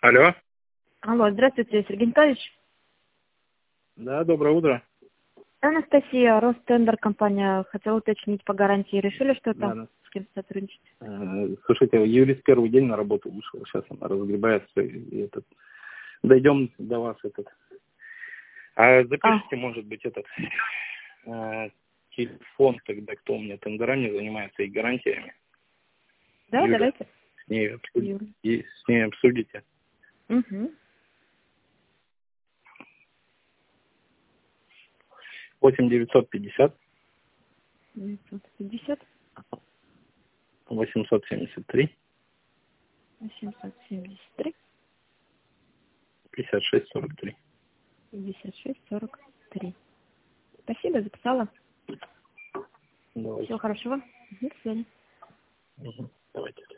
Алло. Алло, здравствуйте, Сергей Николаевич. Да, доброе утро. Анастасия, Ростендер компания. Хотела уточнить по гарантии. Решили что-то Да. с кем сотрудничать? Слушайте, юрист первый день на работу вышел, сейчас она разгребается, и этот... Дойдем до вас этот. Запишите, может быть, этот телефон, тогда кто у меня тендерами занимается и гарантиями. Да, Юля, давайте. с ней обсудите. Юля. И с ней обсудите. Угу. 8 950 950 873 873 56 43. 56 43. Спасибо, записала. Давайте. Всего хорошего. До свидания. Давайте.